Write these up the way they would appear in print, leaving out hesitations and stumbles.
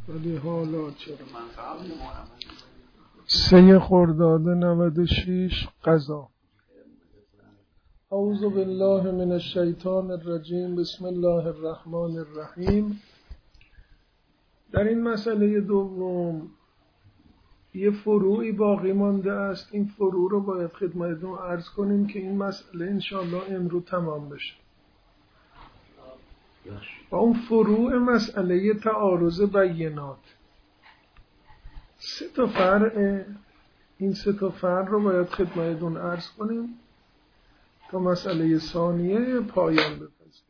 ولی حالا چرا 3 خرداد 96 قضا. اعوذ بالله من الشیطان الرجیم. بسم الله الرحمن الرحیم. در این مسئله دوم یه فروعی باقی مانده است. این فروع رو باید خدمتتون عرض کنیم که این مسئله انشاءالله امروز تمام بشه. و اون فروع مسئله تعارض بینات 3 فرع. این 3 فرع رو باید خدمتتون عرض کنیم تا مسئله ثانیه پایان بپذیره.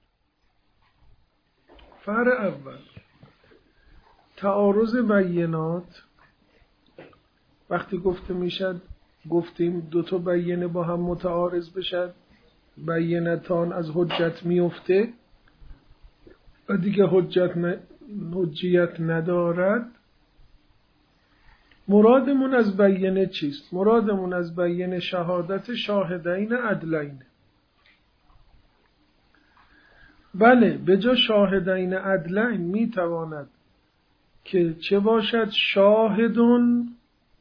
فرع اول، تعارض بینات وقتی گفته میشد، گفتیم 2 بینه با هم متعارض بشد، بینتان از حجت میفته و دیگه حجیت ندارد. مرادمون از بینه چیست؟ مرادمون از بینه شهادت شاهدین عدلین. بله، به جا شاهدین عدلین میتواند که چه باشد؟ شاهدون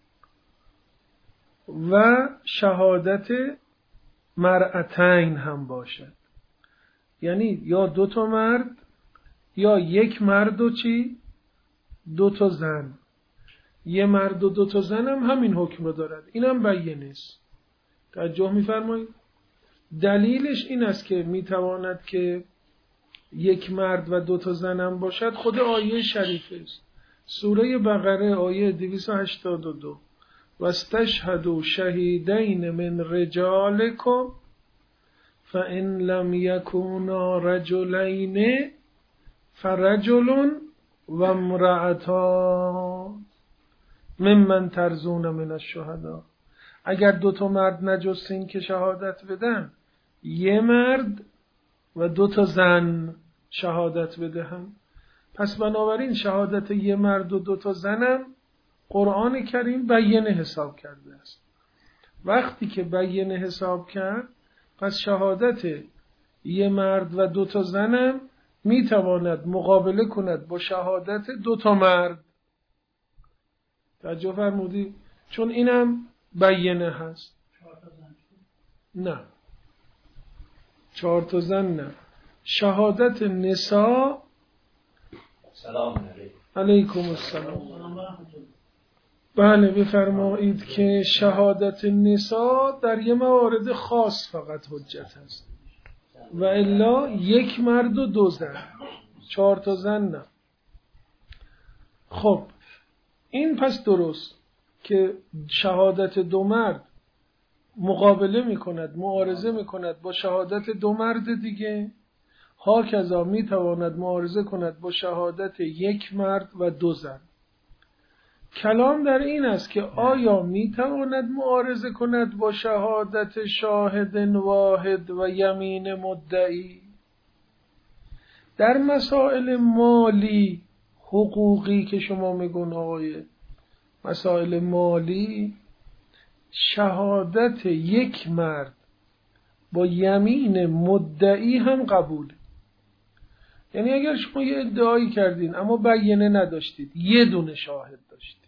و شهادت مرأتین هم باشد. یعنی یا 2 مرد یا 1 مرد و 2 زن. 1 مرد و 2 زن هم همین حکم رو دارد. این هم بینه است. توجه می‌فرمایید؟ دلیلش این است که میتواند که 1 مرد و 2 زن هم باشد. خود آیه شریفه است. سوره بقره آیه 282. واستشهدوا شهیدین من رجالکم فإن لم یکونا رجلین فرجل و امرأتان ممن ترضون من الشهداء. اگر 2 مرد نجستین که شهادت بدن، 1 مرد و 2 زن شهادت بدهن. پس بنابراین شهادت 1 مرد و 2 زنم قرآن کریم بینه حساب کرده است. وقتی که بینه حساب کرد، پس شهادت 1 مرد و 2 زنم میتواند مقابله کند با شهادت 2 مرد. توجه فرمودی؟ چون اینم بینه هست. 4 زن نه، 4 زن نه. شهادت نساء. سلام علیکم. علیکم السلام. بله، بفرمایید که شهادت نساء در یه موارد خاص فقط حجت است و الا 1 مرد و 2 زن. 4 زن نه. خب این پس درست که شهادت 2 مرد مقابله میکند، معارضه میکند با شهادت 2 مرد دیگه. هاکذا میتواند معارضه کند با شهادت 1 مرد و 2 زن. کلام در این است که آیا میتواند معارضه کند با شهادت شاهد واحد و یمین مدعی؟ در مسائل مالی حقوقی که شما میگون آقای، مسائل مالی، شهادت 1 مرد با یمین مدعی هم قبوله. یعنی اگر شما یه ادعایی کردین اما بینه نداشتید، 1 شاهد داشتید،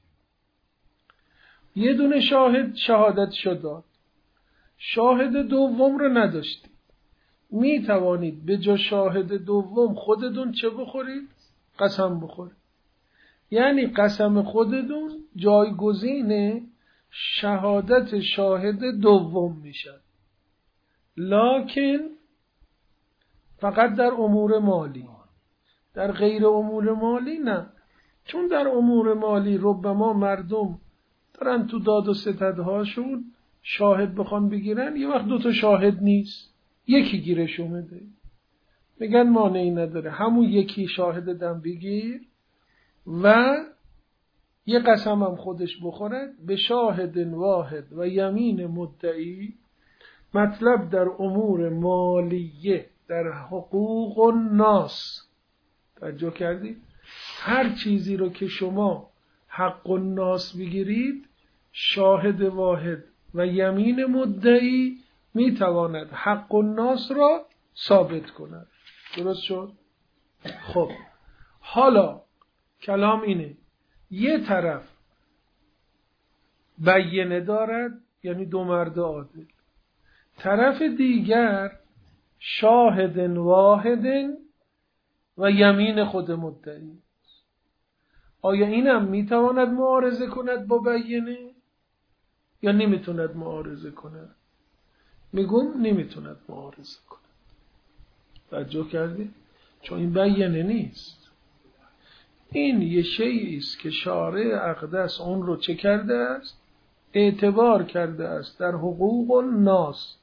1 شاهد شهادتشو داد، شاهد دوم رو نداشتید، می توانید به جا شاهد دوم خودتون چه بخورید؟ قسم بخورید. یعنی قسم خودتون جایگزین شهادت شاهد دوم میشه. لکن فقط در امور مالی، در غیر امور مالی نه. چون در امور مالی ربما مردم دارن تو داد و ستدهاشون شاهد بخوان بگیرن، یه وقت 2 شاهد نیست، 1 گیرش اومده، میگن مانعی نداره همون 1 شاهد دم بگیر و یه قسم هم خودش بخورد به شاهد واحد و یمین مدعی. مطلب در امور مالیه، در حقوق الناس. توجه کردید؟ هر چیزی رو که شما حق الناس بگیرید، شاهد واحد و یمین مدعی میتواند حق الناس را ثابت کند. درست شد؟ خب حالا کلام اینه یه طرف بیینه دارد، یعنی دو مرد عادل، طرف دیگر شاهد واحد و یمین خود مدعی. آیا اینم میتواند معارضه کند با بیینه یا نمیتوند معارضه کند؟ میگم نمیتوند معارضه کند. توجه کردید؟ چون این بیینه نیست. این یه شیئی است که شارع اقدس اون رو چه کرده است؟ اعتبار کرده است در حقوق الناس.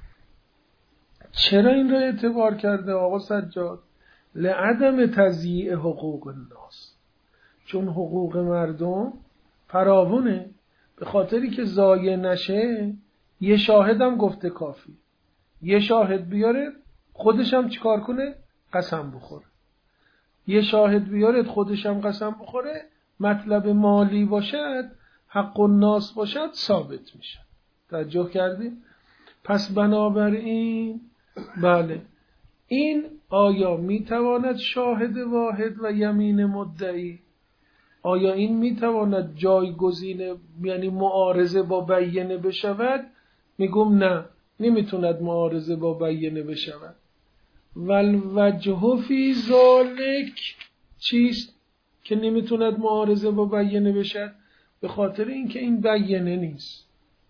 چرا این رو اعتبار کرده آقا سجاد؟ لعدم تضییع حقوق الناس. چون حقوق مردم فراوونه، به خاطری که ضایع نشه یه شاهدم گفته کافی. یه شاهد بیاره خودشم چیکار کنه؟ قسم بخوره. یه شاهد بیارد خودشم قسم بخوره، مطلب مالی باشد، حق الناس باشد، ثابت میشه. توجه کردید؟ پس بنابراین بله، این آیا میتواند شاهد واحد و یمین مدعی، آیا این میتواند جایگزین یعنی معارضه با بیینه بشود؟ میگم نه، نمیتوند معارضه با بیینه بشود. والوجه فی ذالک چیست که نمیتوند معارضه با بیینه بشد؟ به خاطر اینکه این بیینه نیست.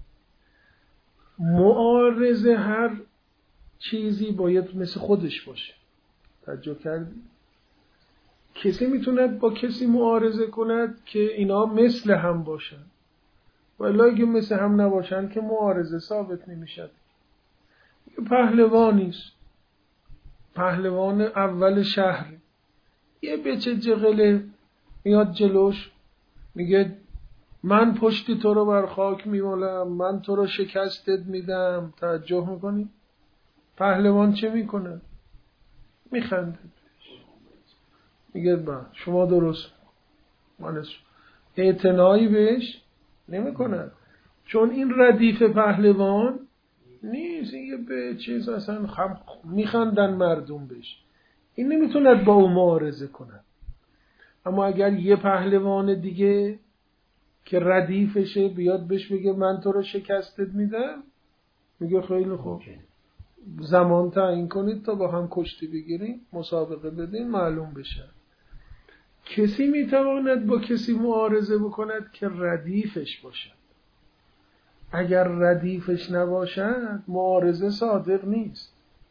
معارضه هر چیزی باید مثل خودش باشه. توجه کردی؟ کسی میتوند با کسی معارضه کند که اینا مثل هم باشن، ولی اگه مثل هم نباشن که معارضه ثابت نمیشد. یه پهلوانیست، پهلوان اول شهر، یه بچه جغله میاد جلوش میگه من پشتی تو رو بر خاک میمالم، من تو رو شکستت میدم. توجه میکنی؟ پهلوان چه میکنه؟ میخنده، میگه با شما درست، من اعتنایی بهش نمیکنه. چون این ردیف پهلوان نیست، این یه به چیز اصلا میخندن مردم بهش، این نمیتوند با او معارضه کنه. اما اگر یه پهلوان دیگه که ردیفشه بیاد بهش بگه من تو رو شکستت میدم، میگه خیلی خوب، زمان تعیین کنید تا با هم کشتی بگیریم، مسابقه بدین معلوم بشه. کسی میتواند با کسی معارضه بکند که ردیفش باشد. اگر ردیفش نباشد معارضه صادق نیست.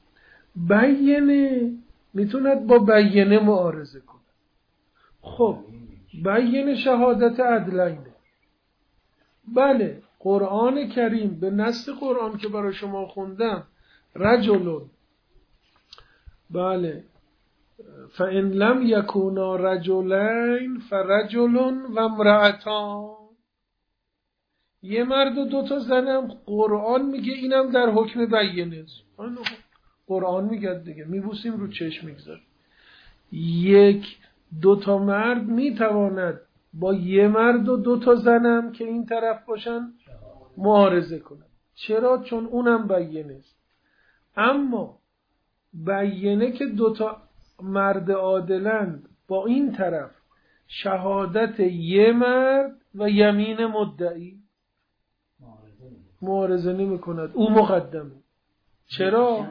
بیینه میتوند با بیینه معارضه کند. خب بیینه شهادت عدلینه. بله، قرآن کریم به نص قرآن که برای شما خوندم، رجلون، بله، فَإِنْ لَمْ يَكُونَا رَجُلَيْنِ فَرَجُلٌ وَامْرَأَتَانِ. یه مرد و دو تا زنم، قرآن میگه اینم در حکم بیینه. قرآن میگه دیگه، میبوسیم رو چشم میگذار. یک دو تا مرد میتواند با یه مرد و دو تا زنم که این طرف باشن معارضه کنن. چرا؟ چون اونم بیینه است. اما بیینه که دو تا مرد عادلند، با این طرف شهادت یه مرد و یمین مدعی، معارضه نمی کند، او مقدمه. چرا؟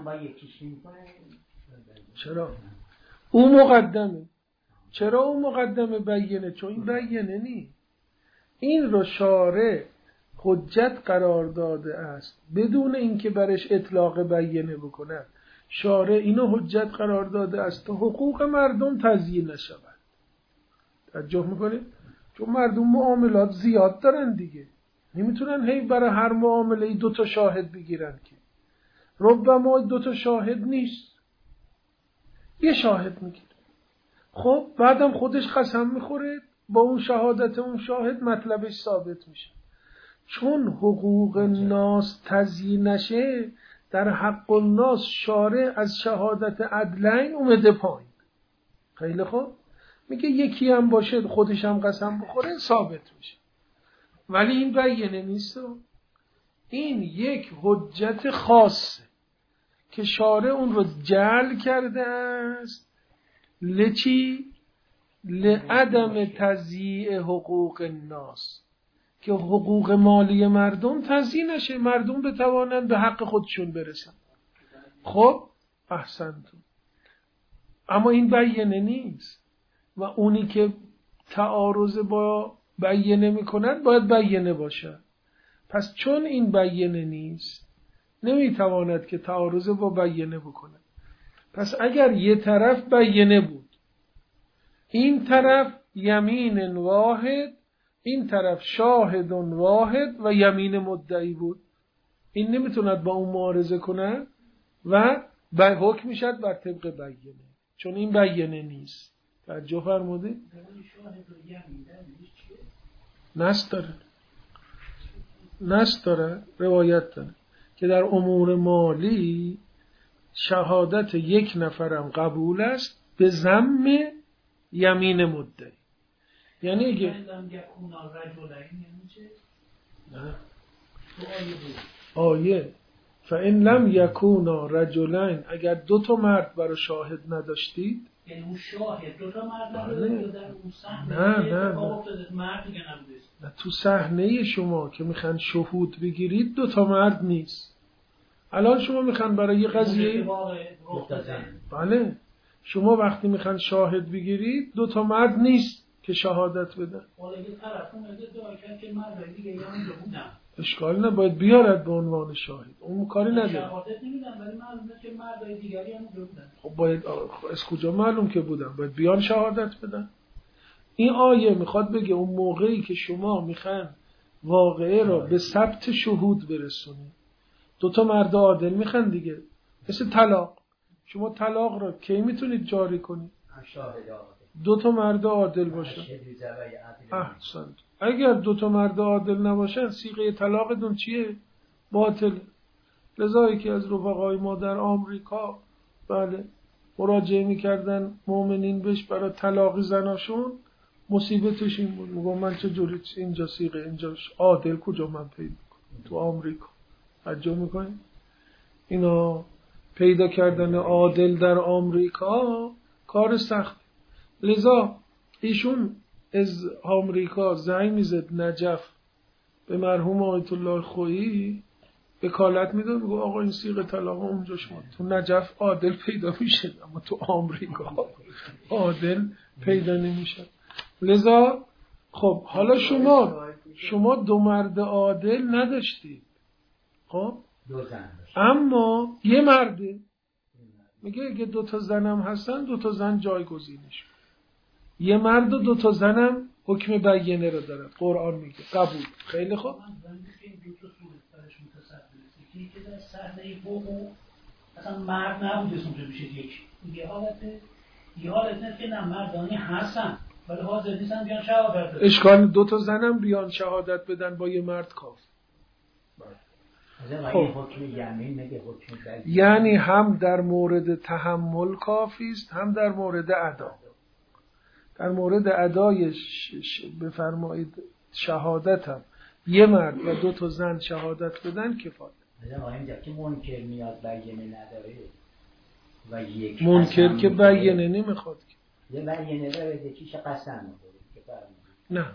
او مقدمه. چرا او مقدمه بیینه؟ چون این بیینه نی. این رو شارع حجت قرار داده است بدون اینکه برش اطلاق بیینه بکند. شارع اینو حجت قرار داده است تا حقوق مردم تضییع نشود. توجه میکنید؟ چون مردم معاملات زیاد دارن دیگه، نمیتونن هی برای هر معامله دو تا شاهد بگیرن که ربما دو تا شاهد نیست، یه شاهد میگیره. خب بعدم خودش قسم میخوره، با اون شهادت اون شاهد مطلبش ثابت میشه. چون حقوق ناس تضییع نشه، در حق الناس شارع از شهادت عدلین اومده پایین. خیلی خوب، میگه یکی هم باشه خودش هم قسم بخوره ثابت میشه. ولی این بیینه نیست. این یک حجت خاصه که شارع اون رو جعل کرده است لچی؟ لعدم تضییع حقوق الناس، که حقوق مالی مردم تضییع نشه، مردم بتوانند به حق خودشون برسن. خب احسنتون. اما این بیانه نیست و اونی که تعارض با بیانه میکند باید بیانه باشه. پس چون این بیانه نیست نمیتواند که تعارض با بیانه بکنه. پس اگر یه طرف بیانه بود، این طرف یمین واحد، این طرف شاهد واحد و یمین مدعی بود، این نمیتوند با اون معارضه کنه و به حکم میشد بر طبق بیانه، چون این بیانه نیست. توجه فرمودید؟ نص داره روایت داره که در امور مالی شهادت یک نفرم قبول است به ذم یمین مدعی. یعنی اگه نه آیه فَإِنْ لَمْ يَكُونَا رَجُلَيْنِ، اگر دو تا مرد برای شاهد نداشتید، یعنی اون شاهد دو تا مرد نداشتید در اون صحنه نه تو صحنه شما که میخوان شهود بگیرید دو تا مرد نیست. الان شما میخوان برای یه قضیه بله شما وقتی میخوان شاهد بگیرید دو تا مرد نیست که شهادت بدن. اشکال نه، باید بیارد به عنوان شاهد، اون کاری نداره. شهادت نمیدن ولی معلومه که مردای دیگری هم بودن. خب باید از کجا معلوم که بودن؟ باید بیان شهادت بدن. این آیه میخواد بگه اون موقعی که شما میخوان واقعه را به ثبت شهود برسونید، دو تا مرد عادل میخوان دیگه، مثل طلاق. شما طلاق را کی میتونید جاری کنید؟ دو تا مرد عادل باشن. احسنت. اگر دو تا مرد عادل نباشن صیغه طلاقتون چیه؟ باطل. لذا که از رفقای ما در آمریکا بله مراجعه میکردن مؤمنین بهش برای طلاق زناشون، مصیبتش این بود، میگم من چجوری اینجا صیغه اینجاش عادل کجا من پیدا کنم تو آمریکا؟ توجه میکنید؟ اینا پیدا کردن عادل در آمریکا کار سخت. لذا ایشون از آمریکا زنگ میزد نجف به مرحوم آیت الله خویی وکالت میداد، میگه آقا این صیغه طلاق اونجا شما تو نجف عادل پیدا میشه اما تو آمریکا عادل پیدا نمیشه. لذا خب حالا شما دو مرد عادل نداشتید، خب اما یه مرده، میگه اگه دو تا زنم هستن دو تا زن جایگزینش، یه مرد و دو تا زنم حکم بیانه رو دارد. قرآن میگه قبول. خیلی خوب. که در صحنه وقوع اصلا مرد نبوده اونجا میشه یک یه حالت که نه مردانی هستن ولی حاضر نیستن بیان شهادت بدن. اشکال دو تا زنم بیان شهادت بدن با یه مرد کاف. خب یعنی هم در مورد تحمل کافی است هم در مورد ادا. در مورد ادای بفرمایید شهادت هم یه مرد و دو تا زن شهادت بدن کفایت. اینجا که منکر میاد بیانه نداره و یک منکر که بیانه نمیخواد یه بیانه داره یکیش قسم میخوره. نه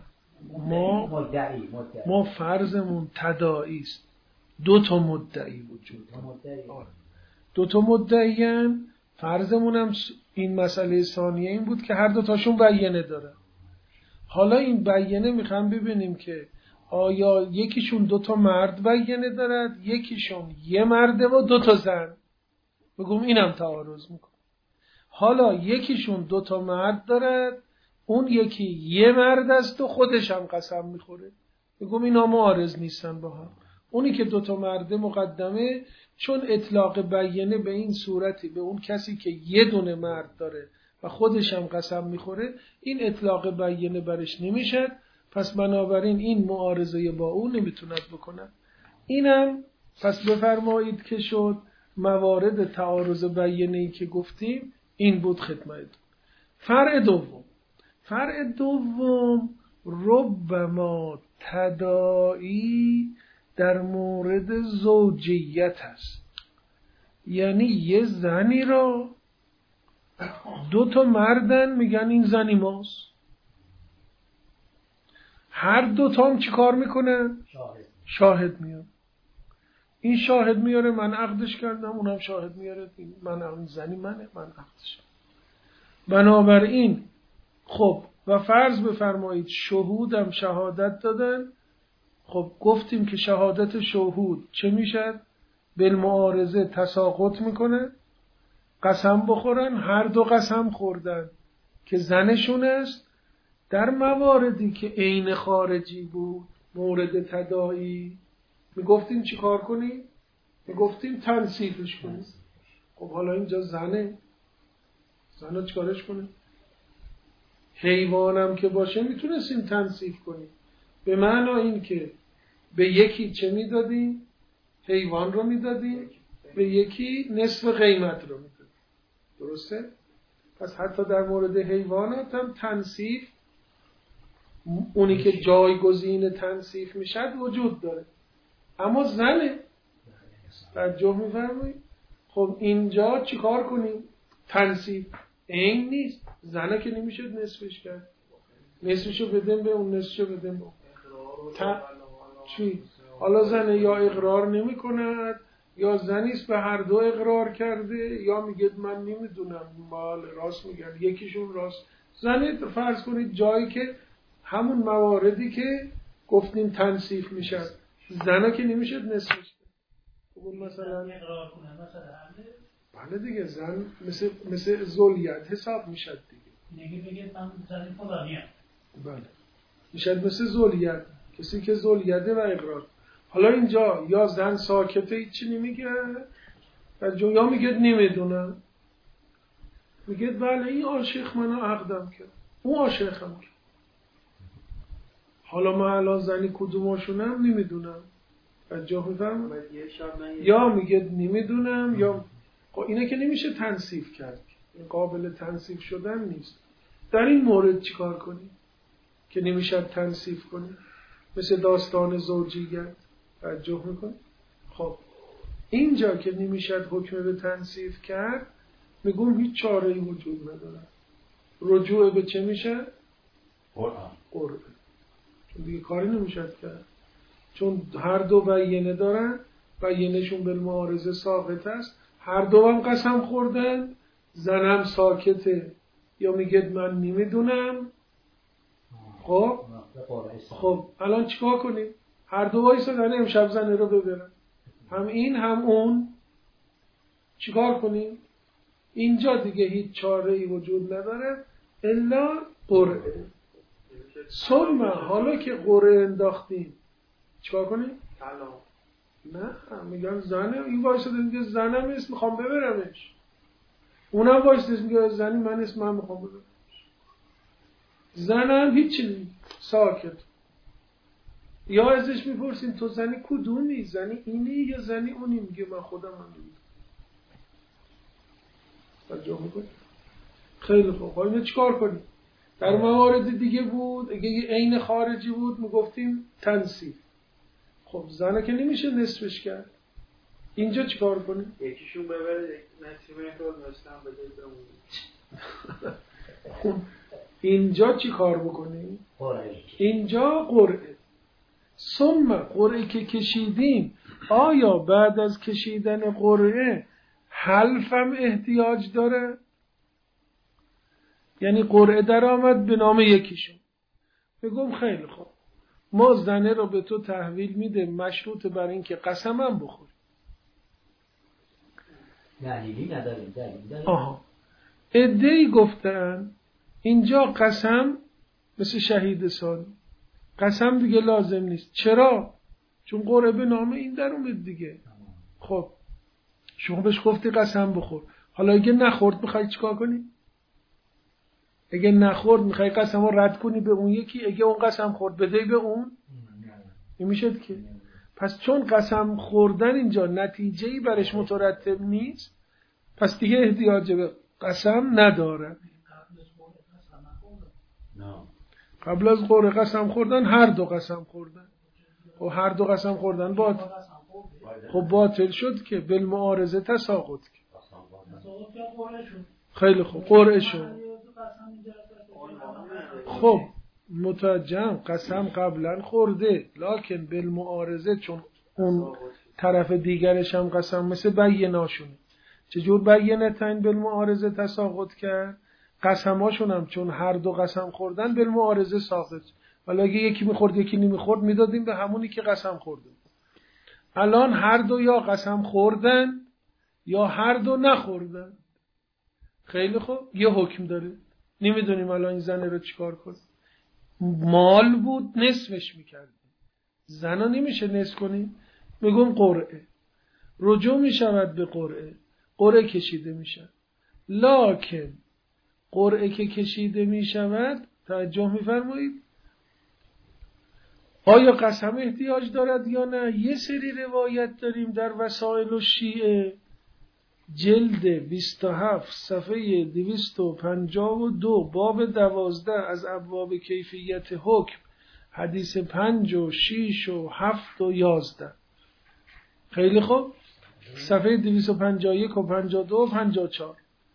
ما فرضمون تداعی است. دو تا مدعی وجود داره. دو تا مدعیان. فرضمون هم این مسئله ثانیه این بود که هر دو تاشون بیانه داره. حالا این بیانه میخوام ببینیم که آیا یکیشون دو تا مرد بیانه دارد، یکیشون یه مرده و دو تا زن. بگم اینم تعارض میکنه. حالا یکیشون دو تا مرد دارد، اون یکی یه مرد است و خودش هم قسم میخوره. بگم اینا معارض نیستن با هم. اونی که دو تا مرد مقدمه، چون اطلاق بیانه به این صورتی به اون کسی که یه دونه مرد داره و خودش هم قسم میخوره، این اطلاق بیانه برش نمیشد. پس بنابراین این معارضه با اون نمیتوند بکنن. اینم پس بفرمایید که شد موارد تعارض بیانه‌ای که گفتیم این بود خدمت. فرع دوم ربما تداعی در مورد زوجیت است. یعنی یه زنی را دو تا مردن میگن این زنی ماست. هر دو تا هم چی کار میکنن؟ شاهد میاره. این شاهد میاره من عقدش کردم، اونم شاهد میاره من زنی منه، من عقدش. بنابراین خب و فرض بفرمایید شهودم شهادت دادن. خب گفتیم که شهادت شهود چه میشد؟ بالمعارضه تساقط میکنه. قسم بخورن، هر دو قسم خوردن که زنشون است. در مواردی که عین خارجی بود، مورد تداعی، میگفتیم چی کار کنیم؟ میگفتیم تنصیفش کنیم. خب حالا اینجا زنه چیکارش کنیم؟ حیوانم که باشه میتونستیم تنصیف کنیم، به معنی این که به یکی چه میدادیم؟ حیوان رو میدادیم، به یکی نصف قیمت رو میدادیم. درسته؟ پس حتی در مورد حیوانات هم تنصیف، اونی که جایگزین تنصیف میشد وجود داره. اما زنه توجه میفرمایید؟ خب اینجا چیکار کنیم؟ تنصیف این نیست. زنه که نمیشد نصفش کرد، نصفشو بدیم به اون، نصفشو بدیم به اون. چی؟ حالا زنه یا اقرار نمی کند یا زنیست به هر دو اقرار کرده، یا میگه من نمیدونم، مال راست میگن، یکیشون راست. زنه فرض کنید جایی که همون مواردی که گفتیم تنصیف میشد، زنه که نمیشد نصفش کرد. خب مثلا اقرار کنه مثلا بله دیگه زن مثل ذولیت حساب میشد دیگه. بگه من زن فلانیم. بله میشد مثل ذولیت، کسی که ذولیته و اقرار. حالا اینجا یا زن ساکته هیچی نمیگه یا میگه نمیدونم، میگه بله این عاشق منو عقدم کرد، اون عاشقم کرد. حالا من الان زنی کدوماشونم نمیدونم. توجه می‌فرمایید؟ یا میگه نمیدونم یا اینه که نمیشه تنصیف کرد، این قابل تنصیف شدن نیست. در این مورد چیکار کنیم که نمیشه تنصیف کنیم؟ مثل داستان زوجیت. توجه میکنید؟ خب اینجا که نمیشه حکم به تنصیف کرد، میگم هیچ چاره‌ای وجود نداره. رجوع به چه میشه؟ قرعه. چون دیگه کاری نمیشه کرد، چون هر دو بیینه دارن، بیینه‌شون بالمعارضه ساقط است. هر دو هم قسم خوردن، زنم ساکته یا میگه من نمیدونم. خب الان چیکار کنیم؟ هر دو وایسادن امشب زنه رو ببرن، هم این هم اون. چیکار کنیم؟ اینجا دیگه هیچ چاره‌ای وجود نداره الا قرعه. ثم حالا که قرعه انداختیم چیکار کنیم؟ نه میگن زنه، این وایساده میگه زنم اسم میخوام ببرمش، اونم وایساده میگه زنی من اسم من میخوام ببرمش. زنم هیچی ساکت. یا ازش میپرسیم تو زنی کدومی؟ زنی اینی یا زنی اونی؟ میگه من خودم هم نمیدونم. توجه میکنی؟ خیلی خوب. خب اینو چیکار کنیم؟ در موارد دیگه بود اگه عین خارجی بود میگفتیم تنصیف. خب زنه که نمیشه نصفش کرد، اینجا چیکار کنیم؟ یکیشون ببره نصیب نکرد نشتم بده به خب اینجا چی کار بکنیم؟ اینجا قرعه. ثم قرعه که کشیدیم، آیا بعد از کشیدن قرعه حلفم احتیاج داره؟ یعنی قرعه در آمد به نام یکیشون، بگم خیلی خوب ما زنه رو به تو تحویل میده مشروط بر این که قسمم بخوری. دلیلی نداریم. آها عده‌ای گفتن اینجا قسم مثل شهید ثانی، قسم دیگه لازم نیست. چرا؟ چون قرعه به نام این در اومد دیگه. خب شما بهش گفتی قسم بخور، حالا اگه نخورد میخوای چیکار کنی؟ اگه نخورد میخوای قسم رو رد کنی به اون یکی، اگه اون قسم خورد بدهی به اون؟ نمیشد که. پس چون قسم خوردن اینجا نتیجه‌ای برش مترتب نیست، پس دیگه احتیاج به قسم نداره. قبل از قرعه قسم خوردن هر دو قسم خوردن، و هر دو قسم خوردن باطل شد که بالمعارضه تساقط کرد. خیلی خوب، قرعه شد. خب متوجهم، قسم قبلا خورده، لکن بالمعارضه چون اون طرف دیگرش هم قسم مثل بیناشونه. چجور بینتین بالمعارضه تساقط کرد؟ قسماشون هم چون هر دو قسم خوردن بالمعارضه ساقط. ولی اگه یکی میخورد یکی نمیخورد میدادیم به همونی که قسم خورده. الان هر دو یا قسم خوردن یا هر دو نخوردن. خیلی خوب، یه حکم داره. نمیدونیم الان این زنه رو چیکار کنیم. مال بود نصفش میکردیم، زنا نمیشه نصف کنیم، میگم قرعه. رجوع میشود به قرعه، قرعه کشیده میشود. لکن قرعه که کشیده میشود، توجه میفرمایید، آیا قسم احتیاج دارد یا نه؟ یه سری روایت داریم در وسائل الشیعه، جلد 27 صفحه 252 باب 12 از ابواب کیفیت حکم، حدیث 5 و 6 و 7 و 11. خیلی خوب، صفحه 251 و 52 و 54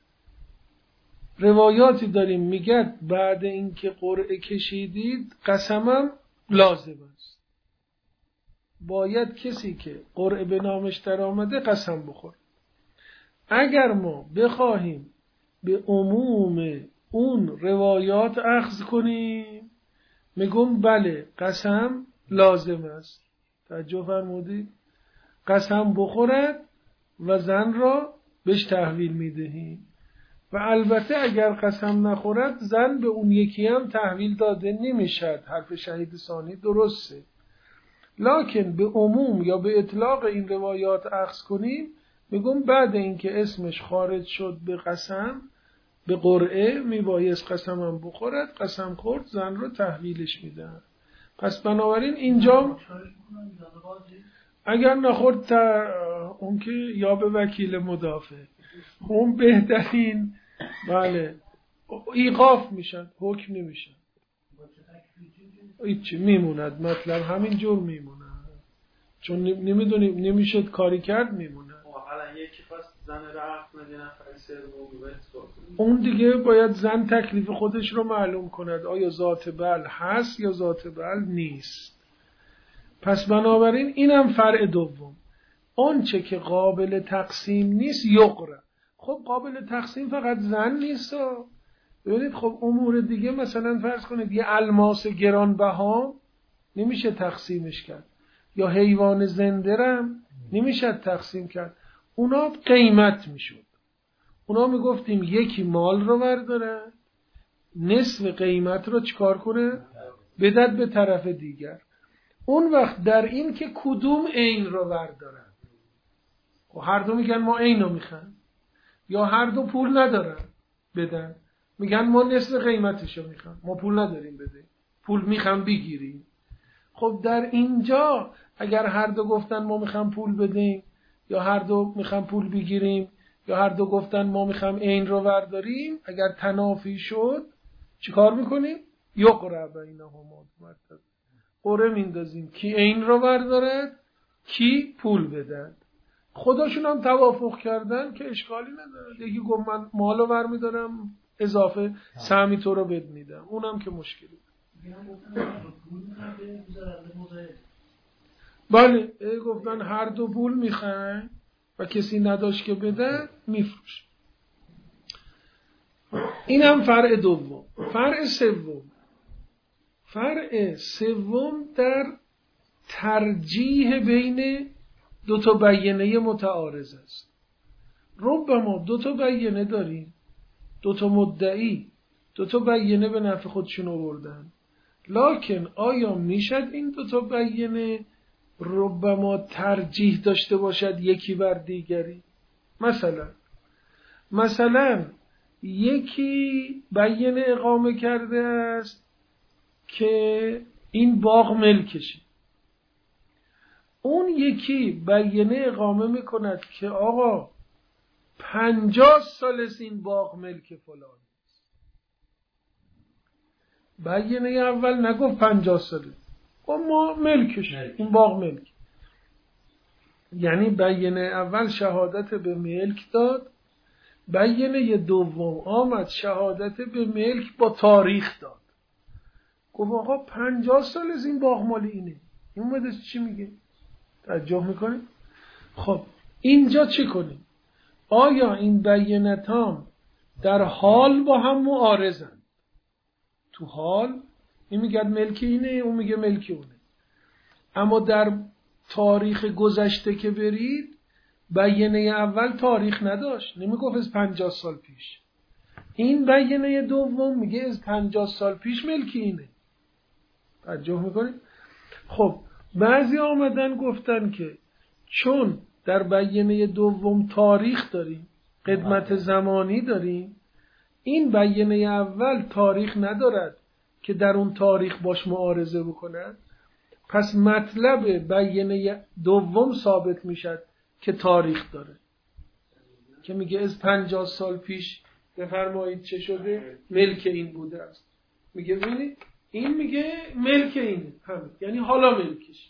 روایاتی داریم میگه بعد اینکه قرعه کشیدید قسمم لازم است. باید کسی که قرعه به نامش در آمده قسم بخور. اگر ما بخواهیم به عموم اون روایات اخذ کنیم، میگم بله قسم لازم است. توجه فرمودید؟ قسم بخورد و زن را بهش تحویل میدهیم. و البته اگر قسم نخورد زن به اون یکی هم تحویل داده نمیشد. حرف شهید ثانی درسته. لکن به عموم یا به اطلاق این روایات اخذ کنیم، میگم بعد اینکه اسمش خارج شد به قسم، به قرعه، میبایست قسمم بخورد، قسم خورد، زن رو تحویلش میدن. پس بنابراین اینجا اگر نخورد اون که یا به وکیل مدافع، اون بهترین، بله، ایقاف میشن، حکم نمیشن، هیچی میموند، مطلب همین جور میموند، چون نمیدونیم نمیشد کاری کرد میموند. حالا یکی پس زن رفت مدینه فرسه اون دیگه باید زن تکلیف خودش رو معلوم کند، آیا ذات بل هست یا ذات بل نیست. پس بنابراین اینم فرع دوم. آنچه که قابل تقسیم نیست یقره. خب قابل تقسیم فقط زن نیست. ببینید خب امور دیگه، مثلا فرض کنید یه الماس گرانبها نمیشه تقسیمش کرد، یا حیوان زنده رم نمیشه تقسیم کرد. اونا قیمت میشد. اونا میگفتیم یکی مال رو برداره، نصف قیمت رو چیکار کنه؟ بدد به طرف دیگر. اون وقت در این که کدوم عین رو بردارن، و هر دو میگن ما عین رو میخوان، یا هر دو پول ندارن بدن، میگن ما نصف قیمتش رو میخوان، ما پول نداریم بده، پول میخوام بگیریم. خب در اینجا اگر هر دو گفتن ما میخوام پول بدیم، یا هر دو میخوام پول بگیریم، یا هر دو گفتن ما میخوام عین رو برداریم، اگر تنافی شد چیکار میکنیم؟ یقرأ بینهما، قرعه میندازیم کی عین رو بردارد کی پول بدن. خودشون هم توافق کردن که اشکالی نداره. یکی گفت من مالو برمیدارم اضافه سهمی تو رو بد میدم، اونم که مشکلی. بله گفتن هر دو پول میخواین و کسی نداشت که بده میفروش. اینم فرع دوم. فرع سوم در ترجیح بین دو تا بیانیه متعارض است. ربما دو تا بیانیه داریم، دو تا مدعی دو تا بیانیه به نفع خودشون آوردن، لکن آیا میشد این دو تا بیانیه ربما ترجیح داشته باشد یکی بر دیگری؟ مثلا یکی بیانیه اقامه کرده است که این باغ ملکشه، اون یکی بیانیه اقامه میکند که آقا 50 سال است این باغ ملک فلان است. بیانیه اول نگفت 50 ساله، گفت ما ملکش، این باغ ملک. یعنی بیانیه اول شهادت به ملک داد، بیانیه دوم آمد شهادت به ملک با تاریخ داد. گفت آقا 50 سال از این باغ مال اینه. این اومده چی میگه؟ توجه میکنید؟ خب اینجا چی کنیم؟ آیا این بیانتان در حال با هم معارضن؟ تو حال این میگه ملک اینه، اون میگه ملک اونه. اما در تاریخ گذشته که برید، بیانیه اول تاریخ نداشت، نمیگفت از 50 سال پیش. این بیانیه دوم میگه از 50 سال پیش ملک اینه. توجه میکنید؟ خب بعضی آمدن گفتن که چون در بیانیه دوم تاریخ داریم، قدمت زمانی داریم، این بیانیه اول تاریخ ندارد که در اون تاریخ باش معارضه بکند، پس مطلب بیانیه دوم ثابت میشد که تاریخ داره، که میگه از 50 سال پیش بفرمایید چه شده؟ ملک این بوده است. میگه ببینید این میگه ملک اینه، همین یعنی حالا ملکش.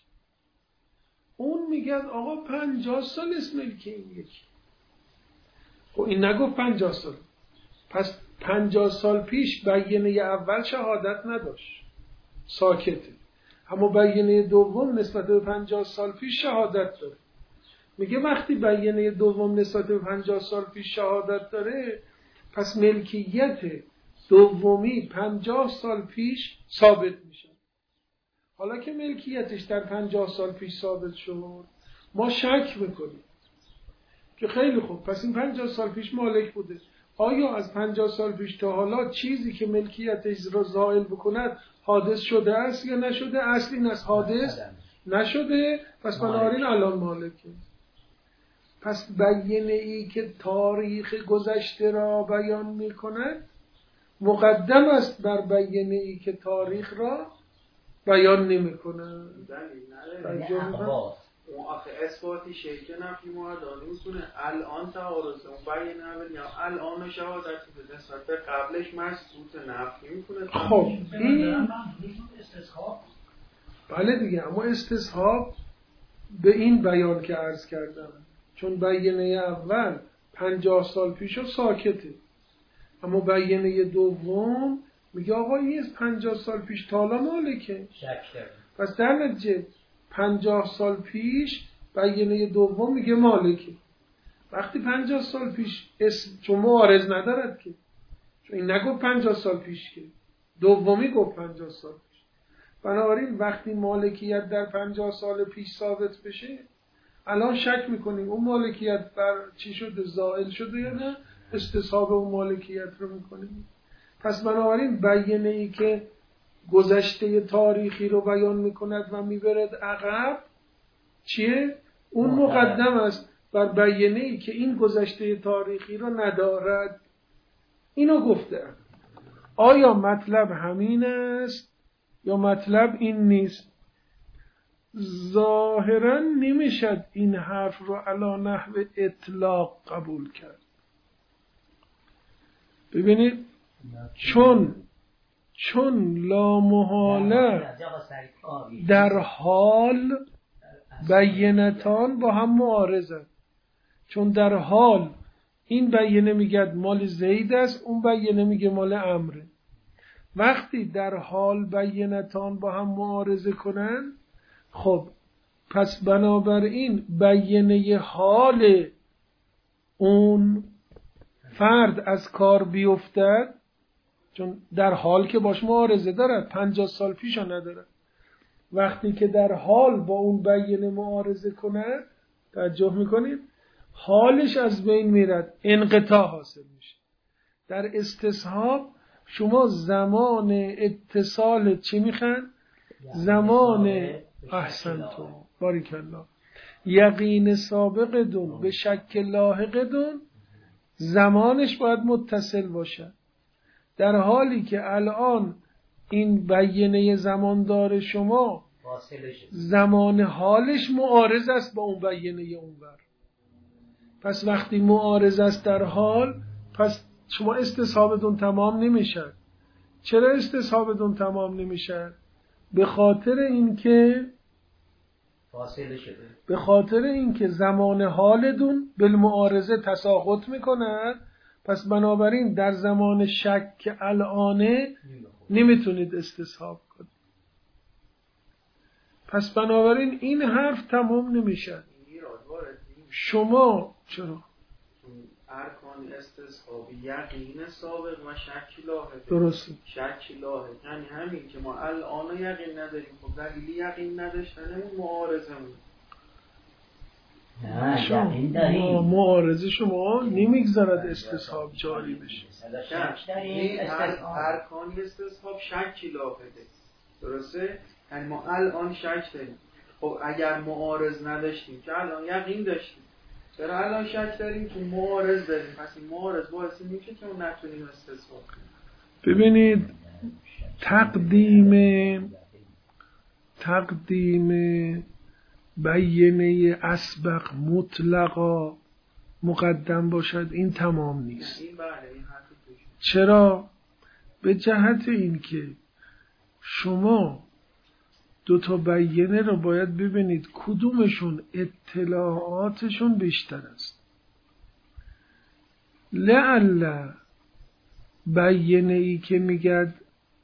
اون میگه آقا 50 سال است ملک این یکی. خب این نگفت 50 سال. پس 50 سال پیش بیانیه اول شهادت نداشت، ساکته. اما بیانیه دوم نسبت به 50 سال پیش شهادت داره. میگه وقتی بیانیه دوم نسبت به 50 سال پیش شهادت داره، پس ملکیت دومی 50 سال پیش ثابت میشه. حالا که ملکیتش در 50 سال پیش ثابت شد، ما شک میکنیم که خیلی خوب، پس این 50 سال پیش مالک بوده. آیا از 50 سال پیش تا حالا چیزی که ملکیتش را زائل بکند حادث شده است یا نشده؟ اصلی نست حادث نشده، پس بنابراین الان مالکه. پس بیانیه ای که تاریخ گذشته را بیان میکند مقدم است بر بیانیه ای که تاریخ را بیان نمیکند. اون آخه اثباتی شیء که نفی معادله میکنه. الان تعارض اون بیانیه اول یا الان شهادت به نسبت به قبلش مسبوط نفی میکنه. خب این بله دیگه، اما استصحاب به این بیان که عرض کردم، چون بیانیه اول 50 سال پیشو ساکته، اما بیانیه دوم میگه آقا این از 50 سال پیش تا حالا مالکه. پس در نتیجه 50 سال پیش بیانیه دوم میگه مالکه. وقتی 50 سال پیش چون معارض ندارد که، چون این نگفت 50 سال پیش که، دومی گفت 50 سال پیش. بنابراین وقتی مالکیت در 50 سال پیش ثابت بشه، الان شک میکنیم اون مالکیت بر چی شده؟ زائل شده یا نه؟ استصحاب اون مالکیت رو میکنیم. پس بنابراین بیانیه ای که گذشته تاریخی رو بیان میکند و میبرد عقب چیه؟ اون مقدم است بر بیانیه ای که این گذشته تاریخی رو ندارد. اینو گفته. آیا مطلب همین است یا مطلب این نیست؟ ظاهرا نمیشد این حرف رو علی نحو اطلاق قبول کرد. ببینید چون لا محاله در حال بیانتان با هم معارضند. چون در حال این بیانیه میگه مال زید است، اون بیانیه میگه مال عمره. وقتی در حال بیانتان با هم معارضه کنن، خب پس بنابراین بیانیه حال اون فرد از کار بیفتد، چون در حال که باش معارضه دارد، 50 سال پیش ها ندارد. وقتی که در حال با اون بیانیه معارضه کند، توجه میکنید، حالش از بین میرد، انقطاع حاصل میشه. در استصحاب شما زمان اتصال چی میخوان؟ زمان احسنتم باریکالله یقین سابق دون به شک لاحق دون، زمانش باید متصل باشد. در حالی که الان این بیانیه زماندار شما زمان حالش معارض است با اون بیانیه اونور. پس وقتی معارض است در حال، پس شما استصحابتون تمام نمیشد. چرا استصحابتون تمام نمیشد؟ به خاطر اینکه زمان حالتون بالمعارضه تساقط میکند پس بنابراین در زمان شک که الانه نمیتونید استصحاب کنید. پس بنابراین این حرف تمام نمیشه. شما چرا؟ ارکان استصحاب یقین سابق و شک لاحق. درسته. شک لاحق یعنی همین که ما الان یقین نداریم، خب دلیل یقین نداشتنمون معارضمون. معارضه شما نمیگذارد استصحاب جاری بشه. ارکان استصحاب شک لاحقه. درسته؟ یعنی ما الان شک داریم. خب اگر معارض نداشتیم که الان یقین داشتیم، چرا الان شک داریم؟ که معارض داریم. پس این معارض باعث میشه که ما نتونیم استصحاب کنیم. ببینید تقدیم بیانه اسبق مطلقا مقدم باشد این تمام نیست. چرا؟ به جهت اینکه شما دو تا بیانه رو باید ببینید کدومشون اطلاعاتشون بیشتر است. لعل بیانه ای که میگد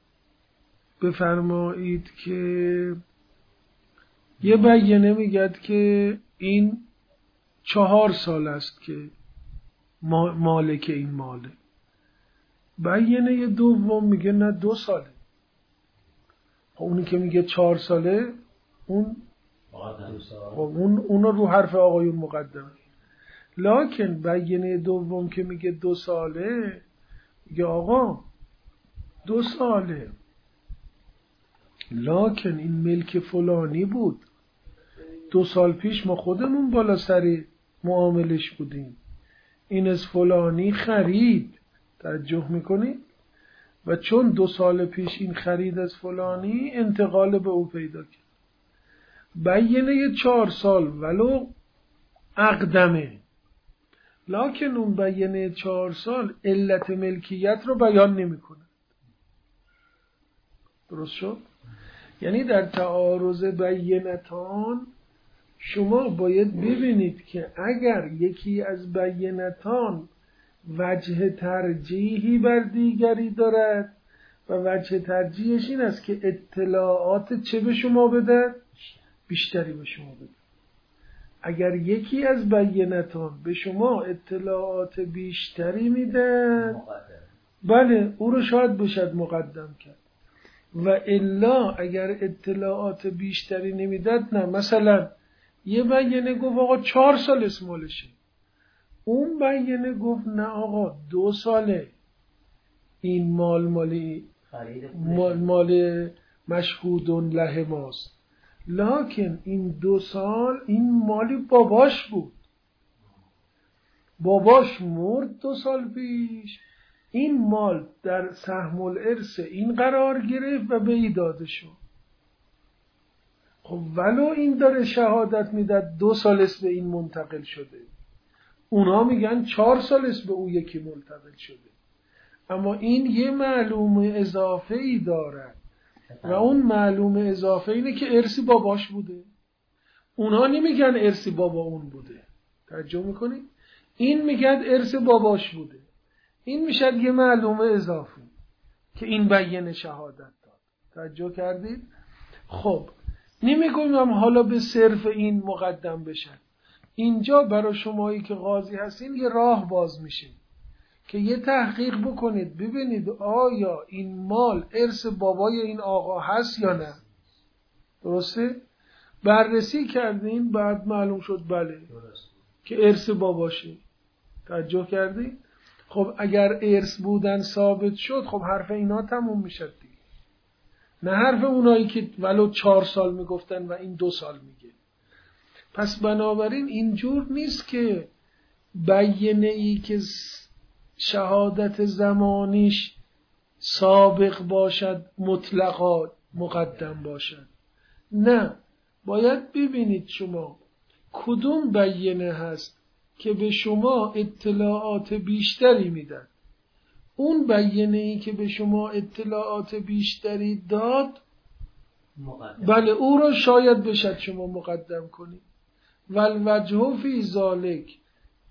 بفرمایید که یه بیانه میگد که این 4 سال است که مالک این ماله. بیانه دوم میگه نه 2 ساله. اونی که میگه 4 ساله اون رو حرف آقایون مقدمه. لکن بیانه دوم که میگه 2 ساله میگه آقا 2 ساله، لکن این ملک فلانی بود، 2 سال پیش ما خودمون بالا سری معاملش بودیم، این از فلانی خرید. توجه میکنید؟ و چون 2 سال پیش این خرید از فلانی انتقال به او پیدا کرد. بیانه 4 سال ولو اقدمه، لکن اون بیانه 4 سال علت ملکیت رو بیان نمی کند. درست شد؟ یعنی در تعارض بیانتان شما باید ببینید که اگر یکی از بیانتان وجه ترجیحی بر دیگری دارد و وجه ترجیحش این است که اطلاعات چه به شما بده؟ بیشتری به شما بده. اگر یکی از بیانتان به شما اطلاعات بیشتری میده، بله او رو شاید بشد مقدم کرد. و الا اگر اطلاعات بیشتری نمیداد نه. مثلا یه بیانه گفت آقا 4 سال اسمالشه، اون بیانه گفت نه آقا 2 ساله، این مال مشهود له ماست، لکن این 2 سال این مالی باباش بود، باباش مرد 2 سال پیش، این مال در سهم الارث این قرار گرفت و به ای داده شد. خب ولو این داره شهادت میداد 2 سال است به این منتقل شده، اونا میگن 4 سال است به او یکی منتقل شده، اما این یه معلوم اضافه ای داره و اون معلوم اضافه اینه که ارثی باباش بوده. اونا نمیگن ارثی بابا اون بوده. توجه میکنی؟ این میگن ارث باباش بوده. این میشد یه معلوم اضافی که این بیان شهادت داد. توجه کردید؟ خب نمیگویم هم حالا به صرف این مقدم بشن. اینجا برای شمایی که قاضی هستین یه راه باز میشه که یه تحقیق بکنید ببینید آیا این مال ارث بابای این آقا هست یا نه. درسته؟ بررسی کردین بعد معلوم شد بله که ارث باباشه. توجه کردین؟ خب اگر ارث بودن ثابت شد خب حرف اینا تموم میشد دیگه، نه حرف اونایی که ولو 4 سال میگفتن و این 2 سال میگه. پس بنابراین اینجور نیست که بیانه ای که شهادت زمانیش سابق باشد مطلقا مقدم باشد. نه، باید ببینید شما کدوم بیانه هست که به شما اطلاعات بیشتری میدن. اون بیانه ای که به شما اطلاعات بیشتری داد بله او رو شاید بشد شما مقدم کنید. والوجه فی ذالک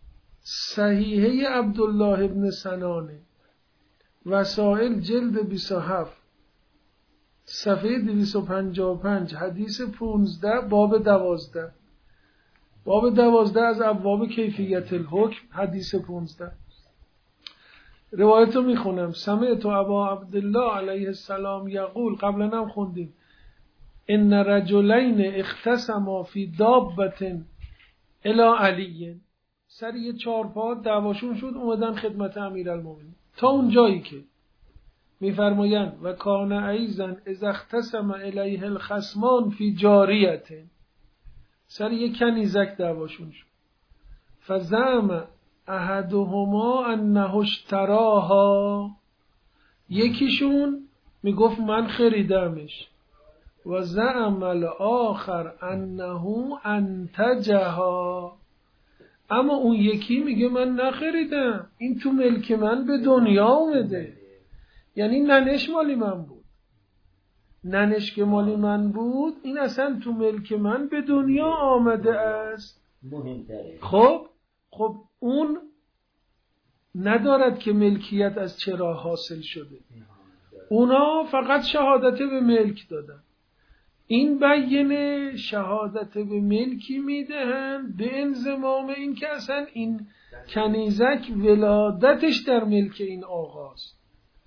صحیحه عبدالله ابن سنانه، وسائل جلد 27 صفحه 255 حدیث 15 باب 12. باب 12 از ابواب کیفیت الحکم، حدیث 15. روایت رو میخونم. سمعت ابا عبدالله علیه السلام یقول، قبلا هم خوندیم، ان رجلین اختصما فی دابة الی علی، سر یه چارپا دعواشون شد، اومدن خدمت امیرالمومنین، تا اون جایی که میفرمایند و کان ایضا اذا اختصم الیه الخصمان فی جاریة، سر یه کنیزک دعواشون شد، فزعم احدهما انه اشتراها، یکیشون میگفت من خریدمش، و زعم الاخر انه انتجها، اما اون یکی میگه من نخریدم، این تو ملک من به دنیا اومده، یعنی ننش مالی من بود، ننش که مالی من بود، این اصلا تو ملک من به دنیا آمده است. مهمتره. خب اون ندارد که ملکیت از چرا حاصل شده، اونا فقط شهادت به ملک دادن. این بیانه شهادت به ملکی میدهند به انضمام این که اصلا این کنیزک ولادتش در ملک این آقاست.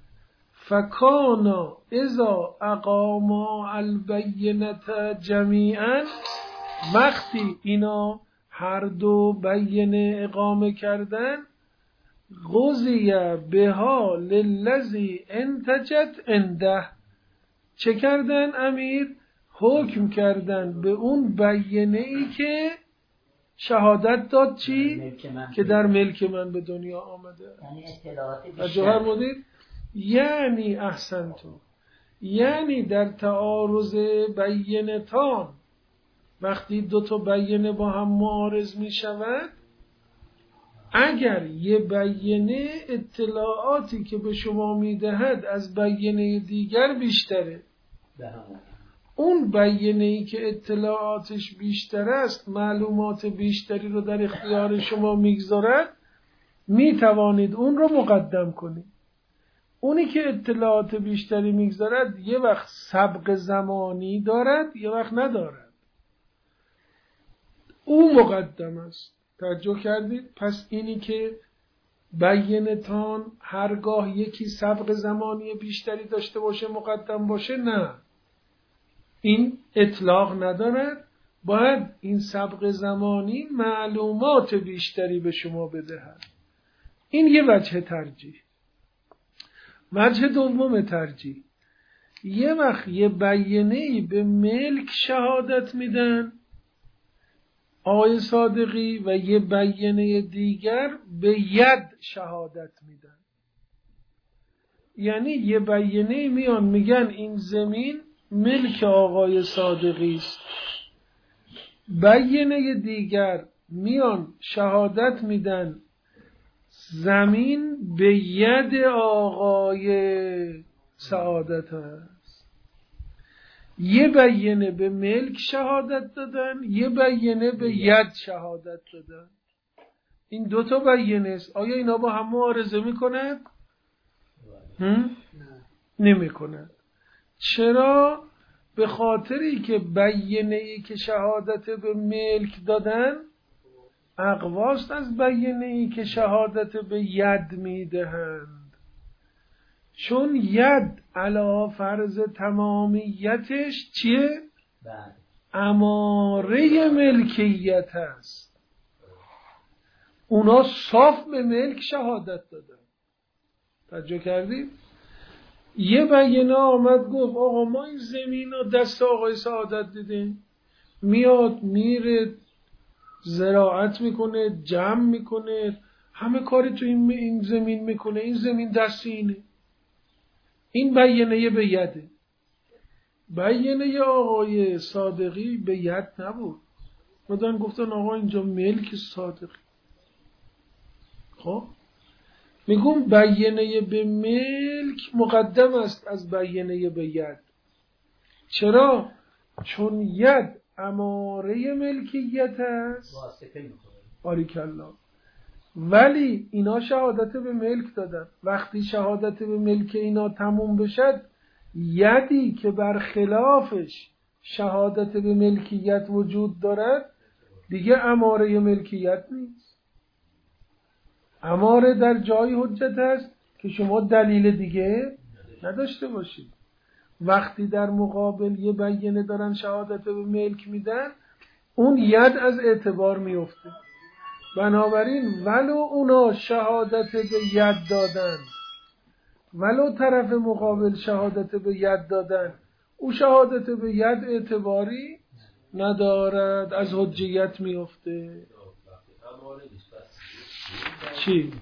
فکانا اذا اقاما البینت جمیعا، وقتی اینا هر دو بیانه اقامه کردن، قضی بها للذی انتجت عنده، چه کردن امیر؟ حکم کردن به اون بیانه ای که شهادت داد چی؟ که در ملک من به دنیا آمده. یعنی اطلاعات بیشتر مدید؟ یعنی احسنتو، یعنی در تعارض بیانتان، وقتی دو تا بیانه با هم معارض می شود، اگر یه بیانه اطلاعاتی که به شما می دهد از بیانه دیگر بیشتره، اون بیانه‌ای که اطلاعاتش بیشتر است، معلومات بیشتری رو در اختیار شما میگذارد، میتوانید اون رو مقدم کنید. اونی که اطلاعات بیشتری میگذارد یه وقت سبق زمانی دارد، یه وقت ندارد، او مقدم است. توجه کردید؟ پس اینی که بیانتان هرگاه یکی سبق زمانی بیشتری داشته باشه مقدم باشه، نه، این اطلاق ندارد، باید این سبق زمانی معلومات بیشتری به شما بدهد. این یه وجه ترجیح. وجه دوم ترجیح، یه وقت یه بیانه‌ای به ملک شهادت میدن آقای صادقی و یه بیانه دیگر به ید شهادت میدن. یعنی یه بیانه میان میگن این زمین ملک آقای صادقی است، بیانه دیگر میان شهادت میدن زمین به ید آقای سعادت است. یه بیانه به ملک شهادت دادن، یه بیانه به ید شهادت دادن. این دوتا بیانه است. آیا اینا با هم معارضه میکنند؟ نمیکنند. چرا؟ به خاطری که بیانه‌ای که شهادت به ملک دادن اقواست از بیانه‌ای که شهادت به ید میدهند، چون ید علا فرض تمامیتش چیه؟ اماره ملکیت هست. اونا صاف به ملک شهادت دادن. توجه کردید؟ یه بیانه آمد گفت آقا ما این زمین رو دست آقای سعادت دیدیم، میاد میره زراعت میکنه، جمع میکنه، همه کاری تو این زمین میکنه، این زمین دست اینه. این بیانه به یده. بیانه آقای صادقی به ید نبود. مدن گفتن آقا اینجا ملک صادقی. خب میگم بیانه به ملک مقدم است از بیانه به ید. چرا؟ چون ید اماره ملکیت است. باریکالله. ولی اینا شهادت به ملک دادن. وقتی شهادت به ملک اینا تموم بشد، یدی که برخلافش شهادت به ملکیت وجود دارد دیگه اماره ملکیت نیست. اماره در جای حجت است که شما دلیل دیگه نداشته باشید. وقتی در مقابل یه بیینه دارن شهادت به ملک میدن، اون ید از اعتبار میفته. بنابراین ولو اونا شهادت به ید دادن، ولو طرف مقابل شهادت به ید دادن، او شهادت به ید اعتباری ندارد، از حجیت میفته. چی؟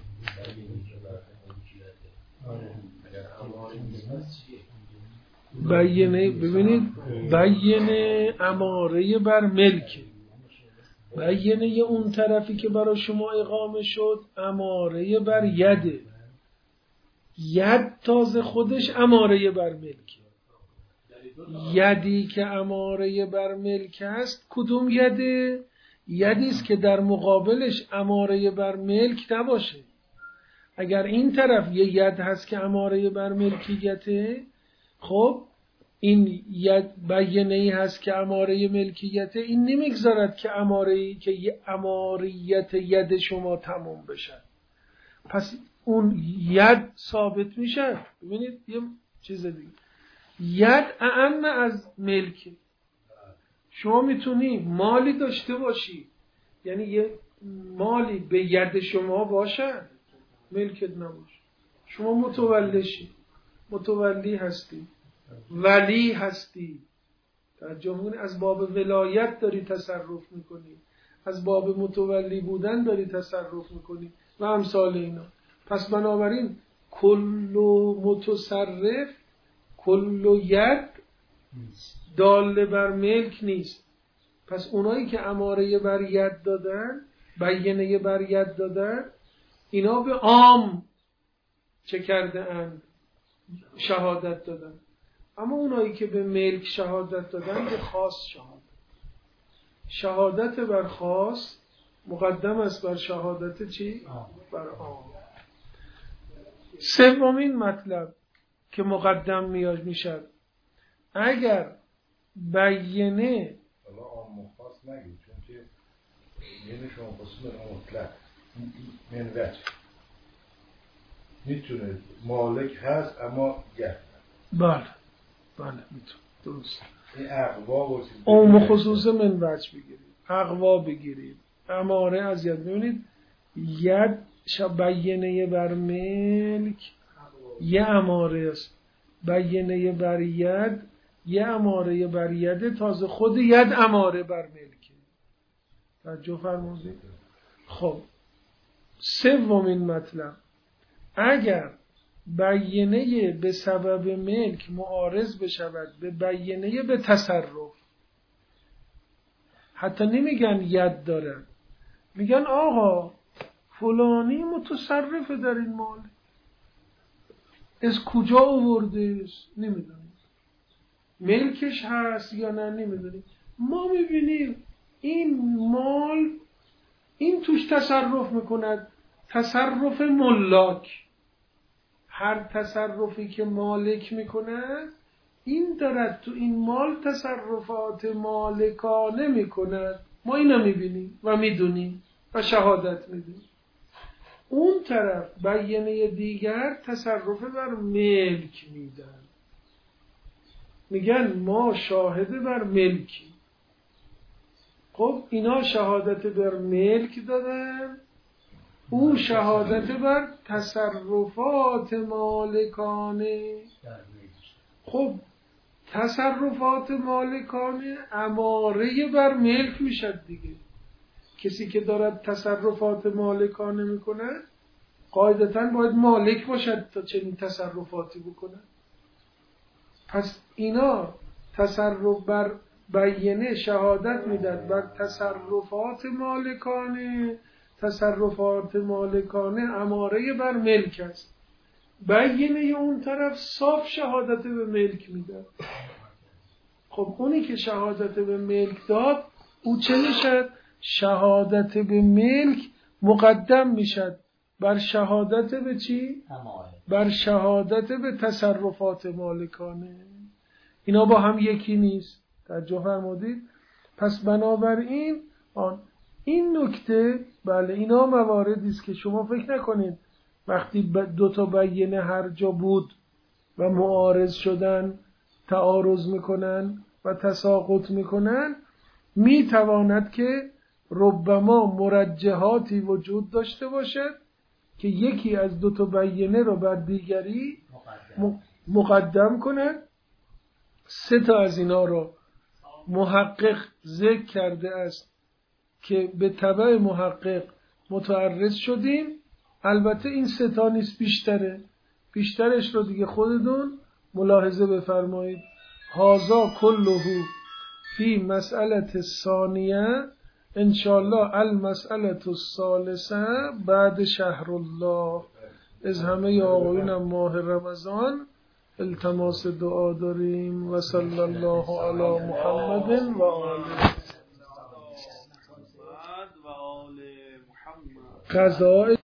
بیینه، ببینید بیینه اماره بر ملک، بیینه اون طرفی که برای شما اقامه شد اماره بر یده. ید تازه خودش اماره بر ملک. یدی که اماره بر ملک است کدوم یده؟ یدی است که در مقابلش اماره بر ملک نباشه. اگر این طرف یه ید هست که اماره بر ملکیته، خب این ید بیینه‌ای هست که اماره ملکیته، این نمیگذارد که اماریت ید شما تموم بشه. پس اون ید ثابت میشه. ببینید یه چیز دیگه، ید اعم از ملک. شما میتونی مالی داشته باشی، یعنی یه مالی به ید شما باشه، ملکت نباشه. شما متولی هستی، ولی هستی، ترجمه از باب ولایت داری تصرف میکنی، از باب متولی بودن داری تصرف میکنی و امثال اینا. پس بنابراین کل متصرف، کل ید دال بر ملک نیست. پس اونایی که اماره بر ید دادن، بیینه بر ید دادن، اینا به عام چه کرده اند؟ شهادت دادن. اما اونایی که به ملک شهادت دادن به خاص شهادت بر خاص مقدم است بر شهادت چی؟ بر عام. سومین مطلب که مقدم میشد، اگر بیینه حالا عام مختص نگید، چون که یعنی شما قسم مطلق من وجه میتونه مالک هست اما ید. بله میتونه، درست. این اقوا و عام خصوص من وجه بگیرید، اقوا بگیرید، اماره از ید. ببینید ید بیینه بر ملک یه اماره است، بیینه بر ید یه اماره بر یده، تازه خود ید اماره بر ملکه. توجه فرمودید؟ خب سومین مطلب، اگر بیینه به سبب ملک معارض بشود به بیینه به تصرف، حتی نمیگن ید دارن، میگن آقا فلانی متصرفه در این مال، از کجا آورده نمیدونیم، ملکش هست یا نه نمیدونیم. ما میبینیم این مال این توش تصرف میکند، تصرف ملاک. هر تصرفی که مالک میکند این دارد تو این مال تصرفات مالکانه میکند. ما اینو میبینیم و میدونیم و شهادت میدیم. اون طرف بیینه دیگر تصرف بر ملک میدن، میگن ما شاهد بر ملکی. خب اینا شهادت بر ملک دادن، او شهادت بر تصرفات مالکانه. خب تصرفات مالکانه اماره بر ملک میشد دیگه. کسی که دارد تصرفات مالکانه میکنه قاعدتاً باید مالک باشد تا چنین تصرفاتی بکنه. پس اینا تصرف بر بیینه شهادت میدن بر تصرفات مالکانه. تصرفات مالکانه اماره بر ملک است. بیینه اون طرف صاف شهادت به ملک میدن. خب اونی که شهادت به ملک داد او چه میشد؟ شهادت به ملک مقدم میشد بر شهادت به چی؟ بر شهادت به تصرفات مالکانه. اینا با هم یکی نیست. توجه فرمودید؟ پس بنابراین این نکته، بله اینا مواردی است که شما فکر نکنید وقتی دو تا بیینه هر جا بود و معارض شدن تعارض میکنن و تساقط میکنن، میتواند که ربما مرجحاتی وجود داشته باشد که یکی از دو تا بیینه رو بر دیگری مقدم کنند. سه تا از اینا رو محقق ذکر کرده است که به تبع محقق متعرض شدیم. البته این سه تا نیست، بیشترش رو دیگه خودتون ملاحظه بفرمایید. هازا کله فی مسئله الثانیه انشاءالله المسئله الثالثه بعد شهر الله. از همه آقایون ماه رمضان التماس دعا داریم و صلی الله علی محمد و آله. قضاء